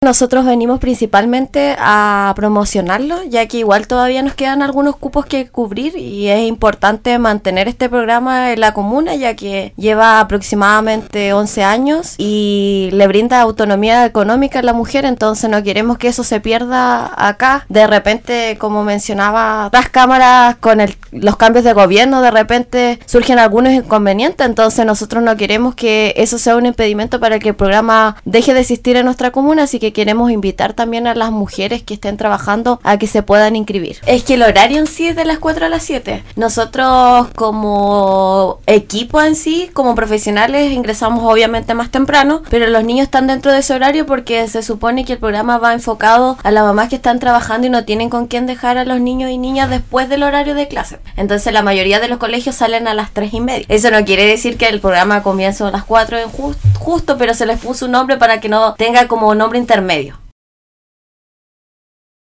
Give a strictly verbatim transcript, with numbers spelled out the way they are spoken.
Nosotros venimos principalmente a promocionarlo, ya que igual todavía nos quedan algunos cupos que cubrir y es importante mantener este programa en la comuna, ya que lleva aproximadamente once años y le brinda autonomía económica a la mujer, entonces no queremos que eso se pierda acá. De repente, como mencionaba, las cámaras con el, los cambios de gobierno, de repente surgen algunos inconvenientes, entonces nosotros no queremos que eso sea un impedimento para que el programa deje de existir en nuestra comuna, así que queremos invitar también a las mujeres que estén trabajando a que se puedan inscribir. Es que el horario en sí es de las cuatro a las siete. Nosotros como equipo en sí, como profesionales, ingresamos obviamente más temprano, pero los niños están dentro de ese horario porque se supone que el programa va enfocado a las mamás que están trabajando y no tienen con quién dejar a los niños y niñas después del horario de clase. Entonces la mayoría de los colegios salen a las tres y media. Eso no quiere decir que el programa comience a las cuatro en ju- justo, pero se les puso un nombre para que no tenga como nombre intermedio.